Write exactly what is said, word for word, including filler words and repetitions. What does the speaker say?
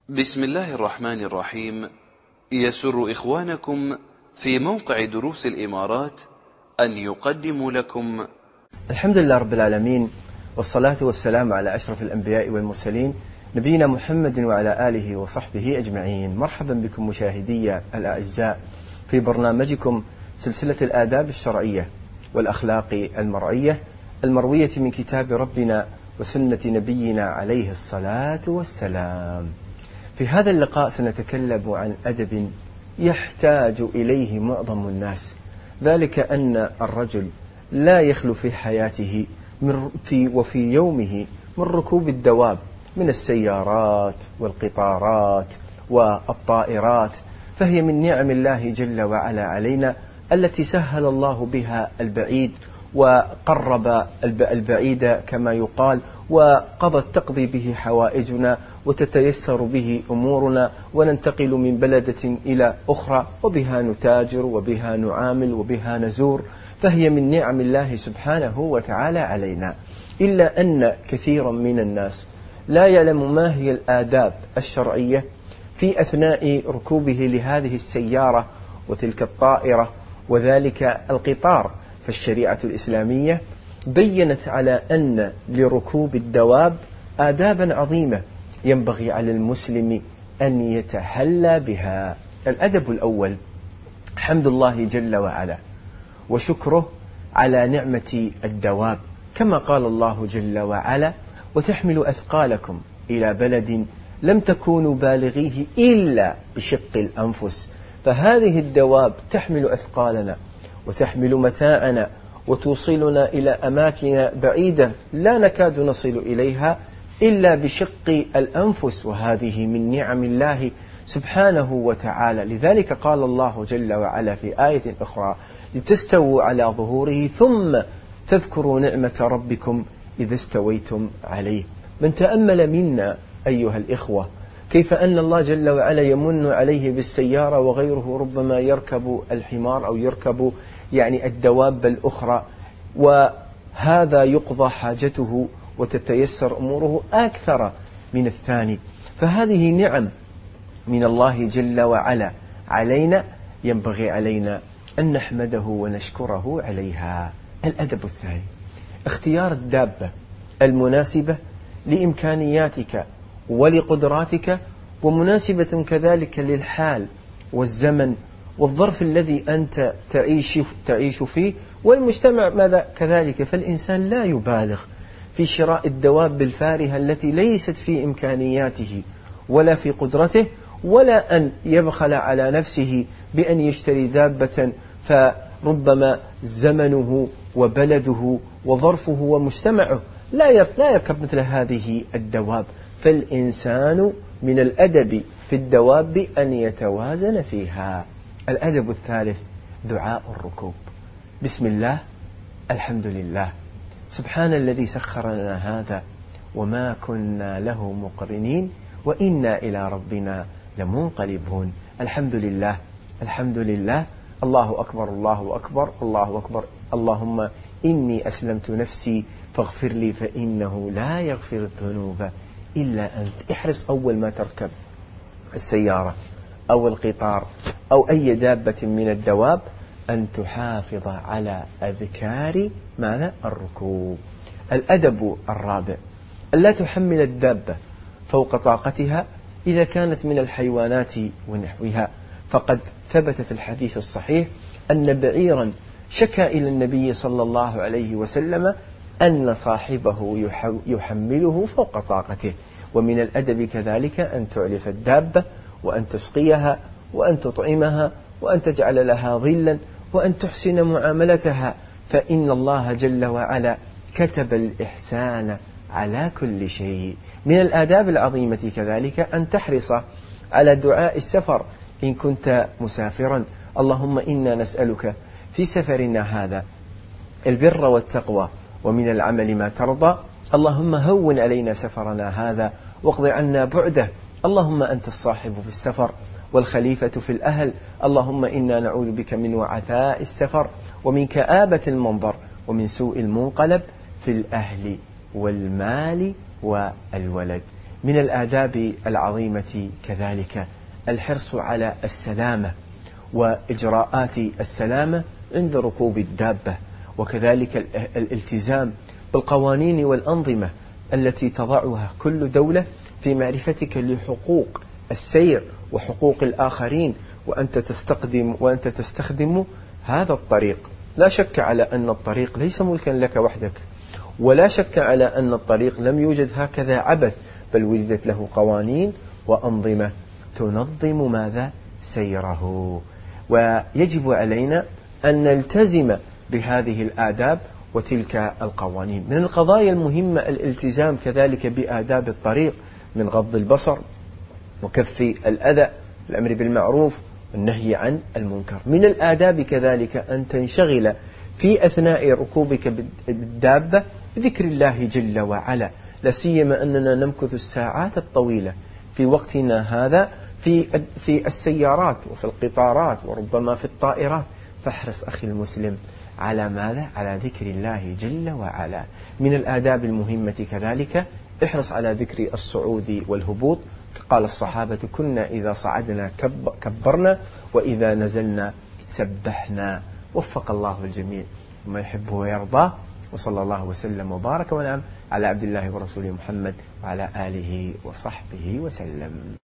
بسم الله الرحمن الرحيم. يسر إخوانكم في موقع دروس الإمارات أن يقدموا لكم الحمد لله رب العالمين، والصلاة والسلام على أشرف الأنبياء والمرسلين نبينا محمد وعلى آله وصحبه أجمعين. مرحبا بكم مشاهدي الأعزاء في برنامجكم سلسلة الآداب الشرعية والأخلاق المرعية المروية من كتاب ربنا وسنة نبينا عليه الصلاة والسلام. في هذا اللقاء سنتكلم عن أدب يحتاج إليه معظم الناس، ذلك أن الرجل لا يخلو في حياته من في وفي يومه من ركوب الدواب من السيارات والقطارات والطائرات، فهي من نعم الله جل وعلا علينا التي سهل الله بها البعيد وقرب البعيد كما يقال، وقضت تقضي به حوائجنا وتتيسر به أمورنا، وننتقل من بلدة إلى أخرى وبها نتاجر وبها نعامل وبها نزور، فهي من نعم الله سبحانه وتعالى علينا. إلا أن كثيرا من الناس لا يعلم ما هي الآداب الشرعية في أثناء ركوبه لهذه السيارة وتلك الطائرة وذلك القطار. فالشريعة الإسلامية بيّنت على أن لركوب الدواب آدابا عظيمة ينبغي على المسلم أن يتحلى بها. الأدب الأول حمد الله جل وعلا وشكره على نعمة الدواب، كما قال الله جل وعلا: وتحمل أثقالكم إلى بلد لم تكونوا بالغيه إلا بشق الأنفس. فهذه الدواب تحمل أثقالنا وتحمل متاعنا وتوصلنا إلى أماكن بعيدة لا نكاد نصل إليها إلا بشق الأنفس، وهذه من نعم الله سبحانه وتعالى. لذلك قال الله جل وعلا في آية أخرى: لتستووا على ظهوره ثم تذكروا نعمة ربكم إذا استويتم عليه. من تأمل منا أيها الإخوة كيف أن الله جل وعلا يمن عليه بالسيارة وغيره ربما يركب الحمار أو يركب يعني الدواب الأخرى، وهذا يقضى حاجته وتتيسر أموره أكثر من الثاني. فهذه نعم من الله جل وعلا علينا، ينبغي علينا أن نحمده ونشكره عليها. الأدب الثاني اختيار الدابة المناسبة لإمكانياتك ولقدراتك، ومناسبة كذلك للحال والزمن والظرف الذي أنت تعيش, تعيش فيه والمجتمع ماذا كذلك. فالإنسان لا يبالغ في شراء الدواب الفارهة التي ليست في إمكانياته ولا في قدرته، ولا أن يبخل على نفسه بأن يشتري دابة فربما زمنه وبلده وظرفه ومجتمعه لا يركب مثل هذه الدواب. فالإنسان من الأدب في الدواب أن يتوازن فيها. الأدب الثالث دعاء الركوب: بسم الله، الحمد لله، سبحان الذي سخر لنا هذا وما كنا له مقرنين وإنا إلى ربنا لمنقلبون. الحمد لله، الحمد لله، الله أكبر، الله أكبر، الله أكبر، اللهم إني أسلمت نفسي فاغفر لي فإنه لا يغفر الذنوب إلا أنت. احرص أول ما تركب السيارة أو القطار أو أي دابة من الدواب أن تحافظ على أذكار ماذا؟ الركوب. الأدب الرابع ألا تحمل الدابة فوق طاقتها إذا كانت من الحيوانات ونحوها، فقد ثبت في الحديث الصحيح أن بعيرا شكى إلى النبي صلى الله عليه وسلم أن صاحبه يحمله فوق طاقته. ومن الأدب كذلك أن تعلف الدابة وأن تسقيها وأن تطعمها وأن تجعل لها ظلا وأن تحسن معاملتها، فإن الله جل وعلا كتب الإحسان على كل شيء. من الآداب العظيمة كذلك أن تحرص على دعاء السفر إن كنت مسافرا: اللهم إنا نسألك في سفرنا هذا البر والتقوى ومن العمل ما ترضى، اللهم هون علينا سفرنا هذا واقض عنا بعده، اللهم أنت الصاحب في السفر والخليفة في الأهل، اللهم إنا نعوذ بك من وعثاء السفر ومن كآبة المنظر ومن سوء المنقلب في الأهل والمال والولد. من الآداب العظيمة كذلك الحرص على السلامة وإجراءات السلامة عند ركوب الدابة، وكذلك الالتزام بالقوانين والأنظمة التي تضعها كل دولة في معرفتك لحقوق السير وحقوق الآخرين، وأنت تستخدم وأنت تستخدم هذا الطريق. لا شك على أن الطريق ليس ملكا لك وحدك، ولا شك على أن الطريق لم يوجد هكذا عبث، بل وجدت له قوانين وأنظمة تنظم ماذا؟ سيره. ويجب علينا أن نلتزم بهذه الآداب وتلك القوانين. من القضايا المهمة الالتزام كذلك بآداب الطريق، من غض البصر وكف الأذى، الأمر بالمعروف والنهي عن المنكر. من الآداب كذلك أن تنشغل في أثناء ركوبك بالدابة بذكر الله جل وعلا، لا سيما أننا نمكث الساعات الطويلة في وقتنا هذا في في السيارات وفي القطارات وربما في الطائرات. فاحرص أخي المسلم على ماذا؟ على ذكر الله جل وعلا. من الآداب المهمة كذلك احرص على ذكر الصعود والهبوط. قال الصحابة: كنا إذا صعدنا كبرنا وإذا نزلنا سبحنا. وفق الله الجميع وما يحب ويرضى، وصلى الله وسلم وبارك ونعم على عبد الله ورسوله محمد وعلى آله وصحبه وسلم.